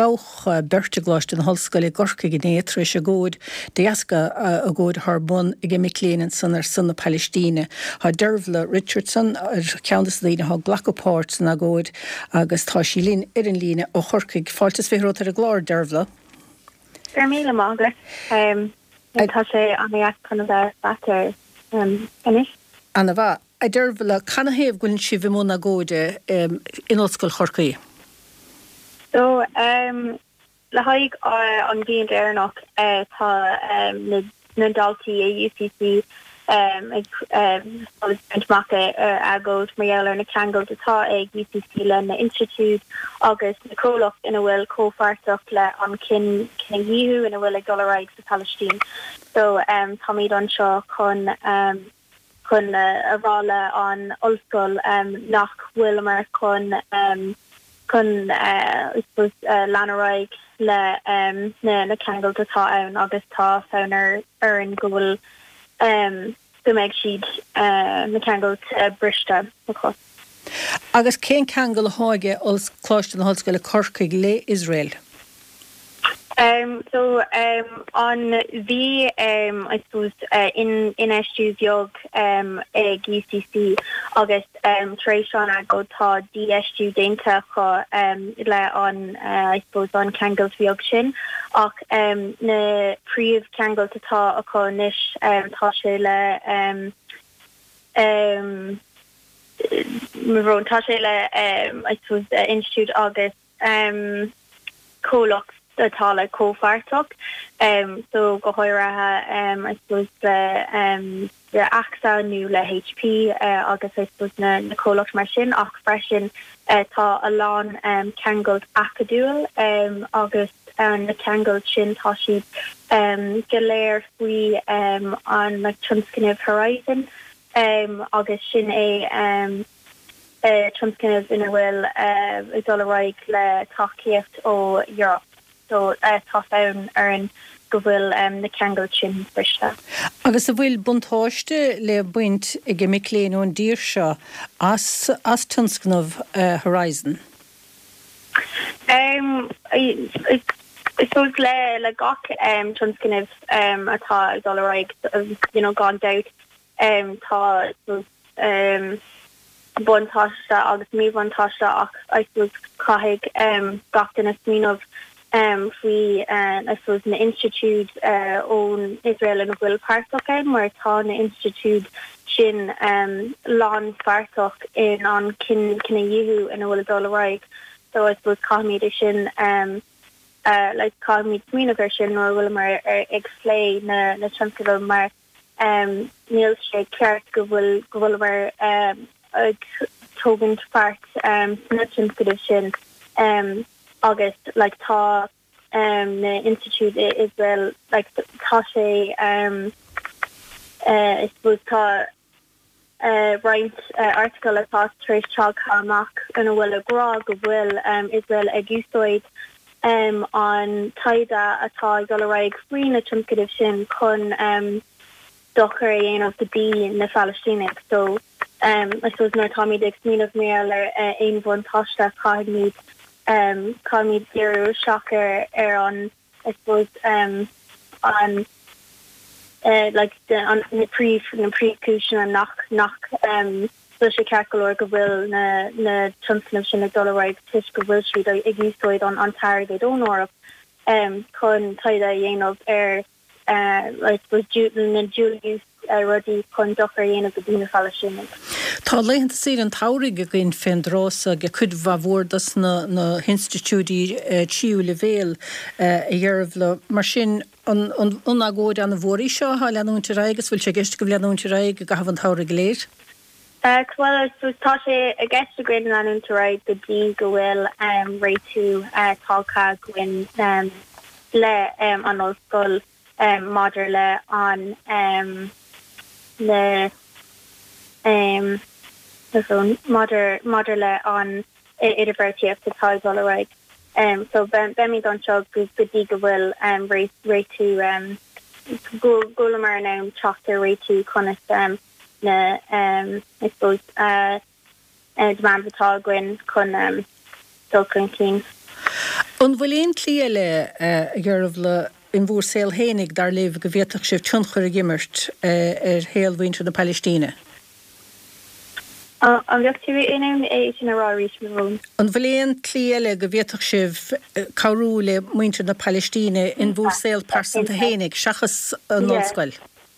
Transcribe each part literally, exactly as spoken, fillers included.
gauch bertegláist an hallscoile gorca gnétra is a góid deasca a góid Harbon i g miléan san ar sanna Palestíne. Tá Dervla Richardson ar ceantas lína há Glacoport na góid agus tá sí lín ar an líne ó chorcaig fáiltas férótar a glár Dervla. Gur míle mágla. Um, tá sé an éach chun bheith batar inis. Anna bha, a Dervla canna héamh gúinn si bhí múna góide um, in ollscoil chorcaí? So, um, le haig uh, an bhíon déarnach uh, tá um, na, na daltaí a U C C um, ag um, benchmark ar agóid marall ar na ceangal atá ag U C C le na Institute agus na cólach ina bhfuil cófartach le an cin cin dhiú ina bhfuil ag dolaráid sa Palestine. So um, tá míad an seo chun um, chun uh, a rála an ollscoil um, nach bhfuil mar chun um, chun uh, I suppose uh, lanaráig le um, na, na ceangal atá ann agus tá fáin ar ar an gúil um, go méid siad uh, na ceangal uh, briste across. Agus cén ceangal háige os cláiste na hallscoile Corcaig le Israel? Um, so um, on the um, I suppose uh, in in issues yog um ag U C C August um Tration a go tá D S U data cho um le on uh, I suppose on Kangles Viogsin och um na priv Kangle to tá a cho nish um tá sé le um um Maron tá sé le um I suppose uh, Institute August um Colox atá le cófartach um so go háirithe um I suppose the um the A X A nu le H P uh, agus I suppose na na cólach mar sin ach freisin uh, tá a lán um ceangal acadúil um agus an na ceangal sin tá siad um go léir faoi um an like Trumskinniv Horizon um agus sin é um uh, Trumskinniv ina bhfuil uh, is dolaráig le taíocht ó Europe. So uh, tá fáin ar an go bhfuil um, na ceangal sin briste. Agus a bhfuil buntáiste le buint i g miléan ón dír seo as, as Trumskinniv uh, Horizon? Um, I, I, I suppose le, le gach um, Trumskinniv um, atá dolaráig you know, gone out um, tá um, buntáiste agus mí buntáiste ach I suppose caithfidh um, gach den a smíanamh um we uh, I suppose na Institute uh, own Israel and Will Partoch mar tá na Institute sin um lán fartoch in an kin kinna yihu in a will dolaráig. So I suppose calmid sin um uh like calmid smina version nor will mar er, explain na na Trumskinniv mar um Neil Shea Clark go will go will mar um a togant part um na Trumskinniv sin um August like tá um the Institute Israel like tá sé um uh I suppose tá uh right uh, article atá tréis chalchamach in a bhfuil a grá go bhfuil um Israel ag úsáid um an taida atá dolaráig faoin na Trumskinniv sin chun um dochar a dhéanamh de bí na Palestinic. So um I suppose nar tá míad ag smíanamh méal ar aon bhain táiste chaidmid um call me zero shocker er on I suppose um on uh like the on the pre the pre-cushion and knock knock um social calcul or gowill na na transmission of dollar right tish gowill street I used on on target on or um con taida yin of air uh like was Julian and Julius uh ruddy con docker yin of the Dina Palestinian. Tá leihann sí an táirigh a gin féndrása go chud bhahórdas na na Institutí tíú le bhéal a dhearbh le mar sin an an agóid an bhórí seo há leanúnta raigus bhfuil sé gceist go leanúnta raig go havan táirigh léir? Uh, well, so tá sé a gceist a gréad leanúnta raig go dtí go bhfuil um, réitú uh, tácha gwyn um, le um, an ollscoil um, maidir le an um, le um so mother mother le on University of Chicago right um so ben bemi don show good good go will um race rate to um go go mar now chapter rate to connect um na um I suppose uh and man vitagwin con um so clean An bhfuilon clíile gghearbh le in bhúr saoil hénig dar léh go bhhéach sibh tionchar a gimmert ar héalmhaointe na Palestíne. An bheochttíú inam é sin ará ríis. An bhfuilon clíile go bhhéach sibh cabhrú le muinte na Palestíne in bhúr saoil persanta hénig seachas an nóscoil.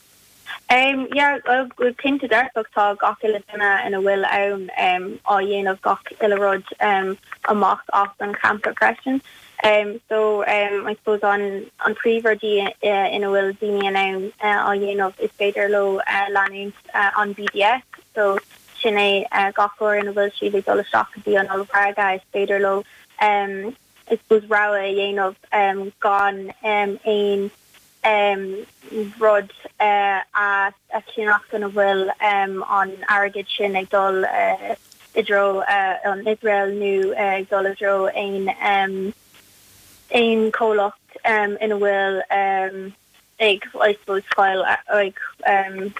Um, yeah, good thing to dark tá gach ile duna in a will own um á dhéanamh gach ile rud um amach off an camper question. Um, so um, I suppose on on pre-verdí uh, in a will dini an own uh, á dhéanamh is féidir lo uh, learning uh, on B D S. So sinné uh, gachor in a will she dole shockadí an all paraga is féidir lo um I suppose ra a dhéanamh um gone um ein um rud uh a a chinach an will um on arrogant sin ag dul uh idro uh on Israel new uh dul idro ein um ein colocht um in a will um ag I suppose file ag um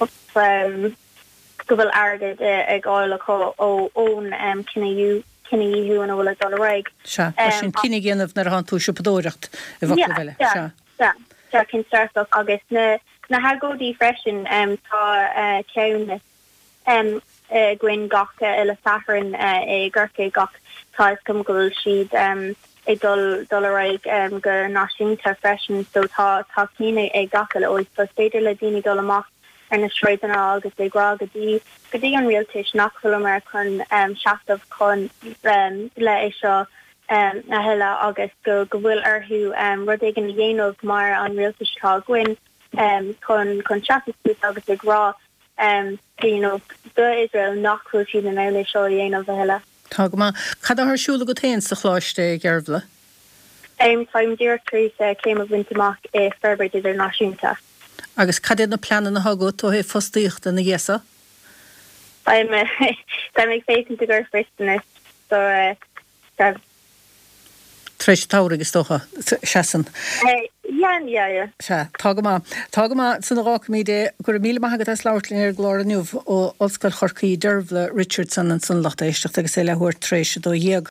um gofuil arrogant ag oil ko o own um kinna you kinna you an a will dul raig Sha sin kinna géanamh nar han tú sipadóireacht i bhacla bheile sha sha can start off August na na ha go di freshen um tá cean um gwyn gach ile saharin e gurke gach tá cum go she'd um e dul dollar um go nashinta freshen so tá tá kine e gachel ois so stater le dini dollar ar na straight an agus e gra godi godi an realtish nachful American um shaft of con um le isha Um, na hela agus go go bhfuil arthú um, rud ag an dhéanamh mar an realtas tá gwyn um, chun chun seaachú agus ag rá um, you know, go Israel nachú siad na eile seo dhéanamh a hela. Tá go má cad thsúla go taon sa chláiste gghearbhla? Um, Táim díreachtarí uh, céim a bhaintach é ferbert idir náisiúnta. Agus cad na pleanan na hagó tó é fostíochta na ghéasa? Táim ag féitin to gur fristanna so uh, Treis táir agus tócha seaan. Ja, ja, ja. Se Tá go má Tá go má sanna rácamíide gur míle maigad as láirlín ar glór aniuh ó Ollscoil Chorcaí Derbhla Richardson an san lachta éisteach agus é lethúir tréis do dhéag